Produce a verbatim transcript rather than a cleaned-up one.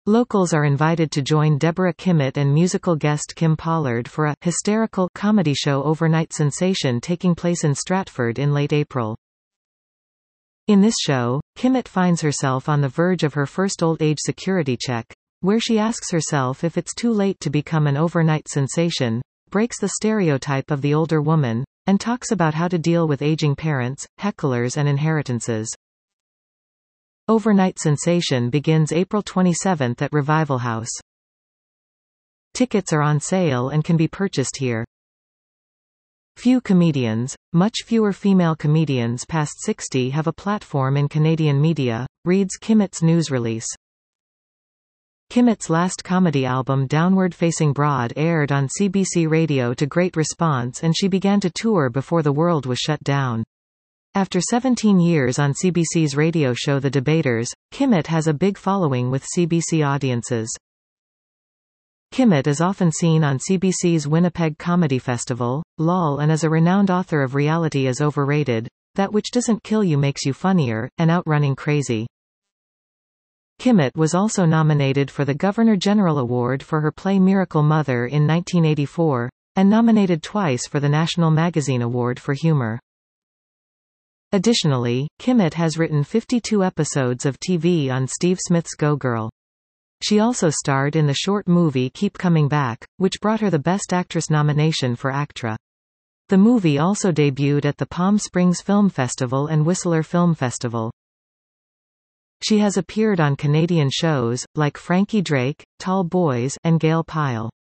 Locals are invited to join Deborah Kimmett and musical guest Kim Pollard for a hysterical comedy show overnight sensation taking place in Stratford in late April. In this show, Kimmett finds herself on the verge of her first old age security check, where she asks herself if it's too late to become an overnight sensation, breaks the stereotype of the older woman, and talks about how to deal with aging parents, hecklers and inheritances. Overnight Sensation begins April twenty-seventh at Revival House. Tickets are on sale and can be purchased here. Few comedians, much fewer female comedians past sixty have a platform in Canadian media, reads Kimmett's news release. Kimmett's last comedy album Downward Facing Broad aired on C B C Radio to great response, and she began to tour before the world was shut down. After seventeen years on C B C's radio show The Debaters, Kimmett has a big following with C B C audiences. Kimmett is often seen on C B C's Winnipeg Comedy Festival, L O L, and is a renowned author of Reality is Overrated, That Which Doesn't Kill You Makes You Funnier, and Outrunning Crazy. Kimmett was also nominated for the Governor General Award for her play Miracle Mother in nineteen eighty-four, and nominated twice for the National Magazine Award for Humor. Additionally, Kimmett has written fifty-two episodes of T V on Steve Smith's Go Girl. She also starred in the short movie Keep Coming Back, which brought her the Best Actress nomination for ACTRA. The movie also debuted at the Palm Springs Film Festival and Whistler Film Festival. She has appeared on Canadian shows, like Frankie Drake, Tall Boys, and Gail Pyle.